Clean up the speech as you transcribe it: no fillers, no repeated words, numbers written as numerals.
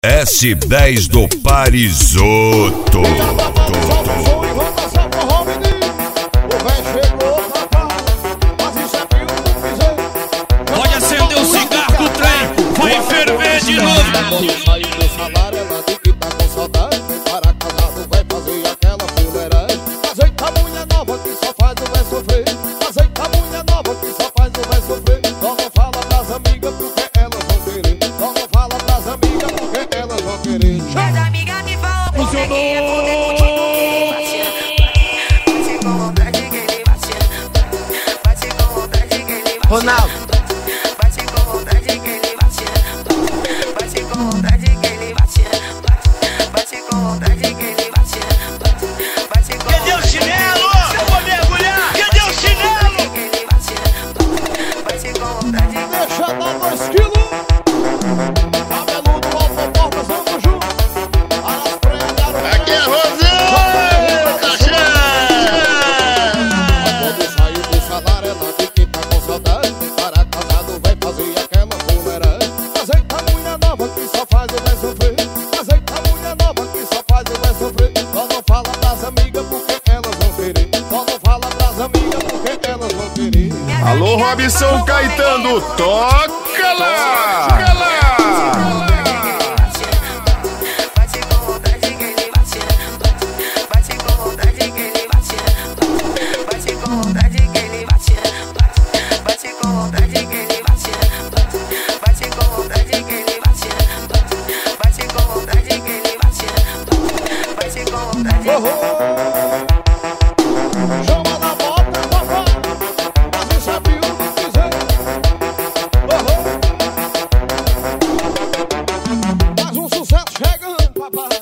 S10 do Parisoto. Pode acender o cigarro do trem, vai ferver de novo. Saiu do salário, ela diz que tá com saudade. Para casado vai fazer aquela fuleiragem. Ajeita a mulher nova que só faz o vai sofrer. Ajeita a mulher nova que só faz o vai sofrer. Só não fala pras amigas porque elas vão querer. Só não fala pras amigas porque elas vão querer. As amigas me falam porque que é poder contigo que ele bate com vontade que ele bate com vontade que ele bate. Ronaldo. Bate com vontade que ele bate com vontade que ele bate com vontade que ele bate com. Cadê o chinelo? Eu vou mergulhar. Cadê o chinelo? Bate com vontade. Deixa dar 2 quilos. Cabeludo, autoportas, vamos junto. As prendas. Aqui é Rosão, cachê! Quando saiu do salário, ela diz que tá com saudade. Para casado vai fazer aquela fuleiragem. Ajeita a mulher nova que só faz o vai sofrer. Ajeita a mulher nova que só faz o vai sofrer. Só não fala pras amigas porque elas vão querer. Só não fala pras amigas porque elas vão querer. Alô, Robson Caetano, toca lá! Toca lá! Bate com vontade que ele bate com vontade que ele bate com vontade que ele bate com vontade que ele bate com vontade que ele bate com vontade que ele bate com vontade. Chama na bota, papai. Mas não sabe o que dizer. Mais um sucesso chegando, papai.